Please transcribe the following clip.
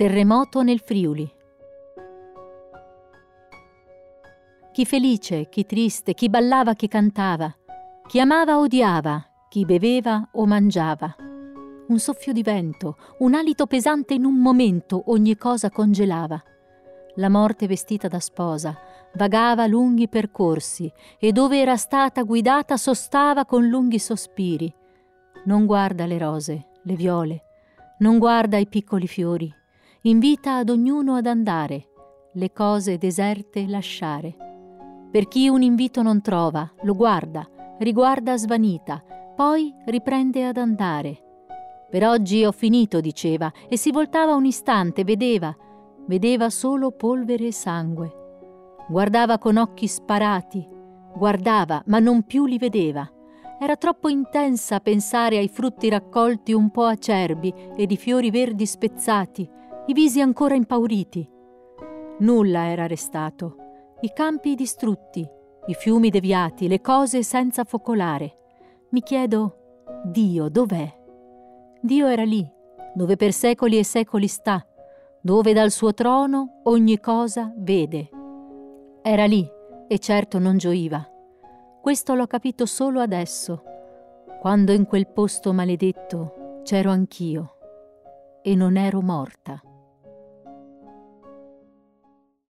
Terremoto nel Friuli. Chi felice, chi triste, chi ballava, chi cantava, chi amava o odiava, chi beveva o mangiava. Un soffio di vento, un alito pesante in un momento ogni cosa congelava. La morte vestita da sposa vagava lunghi percorsi e dove era stata guidata sostava con lunghi sospiri. Non guarda le rose, le viole, non guarda i piccoli fiori, invita ad ognuno ad andare, le cose deserte lasciare. Per chi un invito non trova, lo guarda, riguarda svanita, poi riprende ad andare. Per oggi ho finito, diceva, e si voltava un istante, vedeva solo polvere e sangue. Guardava con occhi sparati, guardava, ma non più li vedeva. Era troppo intensa a pensare ai frutti raccolti un po' acerbi ed i fiori verdi spezzati, i visi ancora impauriti. Nulla era restato. I campi distrutti, i fiumi deviati, le cose senza focolare. Mi chiedo, Dio dov'è? Dio era lì, dove per secoli e secoli sta, dove dal suo trono ogni cosa vede. Era lì e certo non gioiva. Questo l'ho capito solo adesso, quando in quel posto maledetto c'ero anch'io e non ero morta.